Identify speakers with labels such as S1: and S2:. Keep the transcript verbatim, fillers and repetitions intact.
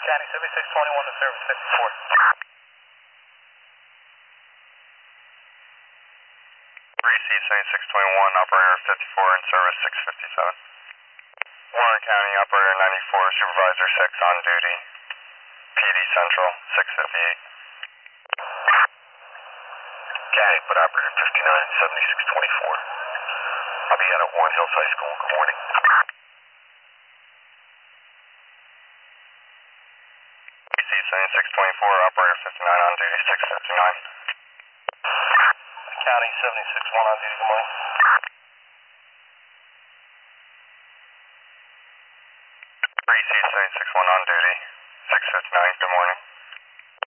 S1: County seventy-six twenty-one to service fifty-four.
S2: three C seventy-six twenty-one, operator fifty-four in service six fifty-seven. Warren County, operator ninety-four, supervisor six on duty. P D Central six fifty-eight.
S3: County, but operator fifty-nine seventy-six twenty-four. I'll be out at Warren Hills High School. Good morning.
S2: three C seventy-six twenty-four, operator fifty-nine on duty six fifty-nine.
S1: County seventy-six one on duty, good morning.
S2: three C seventy-six one on duty six fifty-nine, good morning.